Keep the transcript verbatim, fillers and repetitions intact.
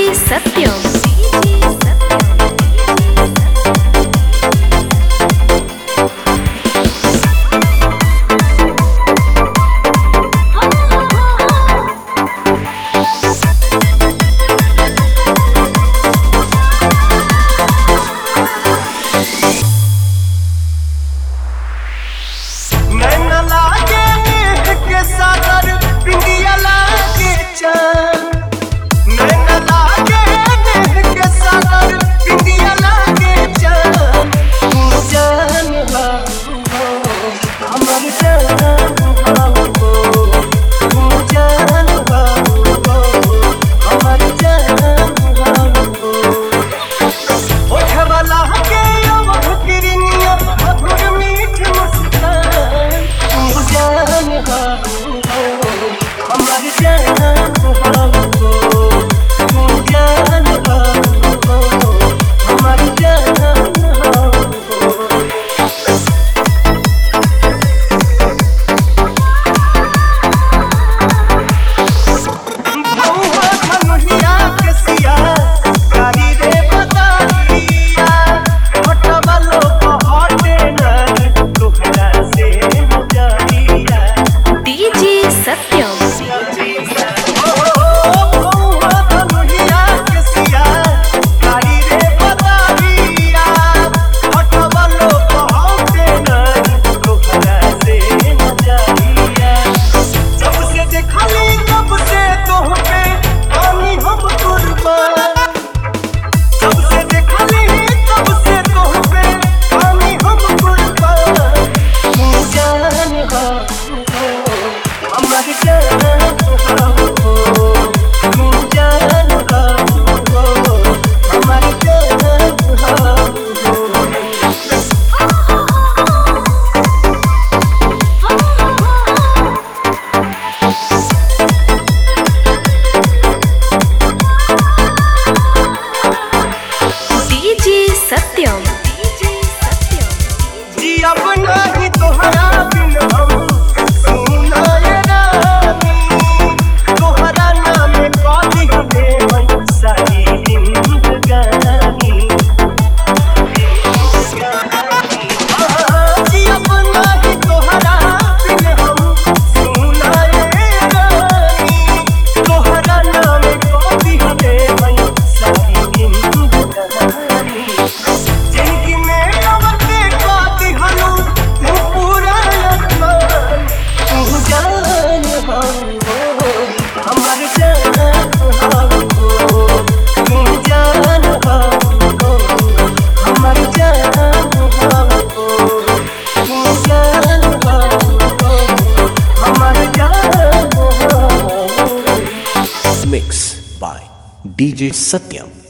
सत्यम। सत्यम जी अपना ही तोहरा बिन हम सुनाए रानी, तोहरा नाम पाली हमें मन सारी जिंदगानी। जी अपना ही तोहरा बिन हम सुनाए रानी, तोहरा नाम पाली हमें मन सारी जिंदगानी। Mix by D J Satyam।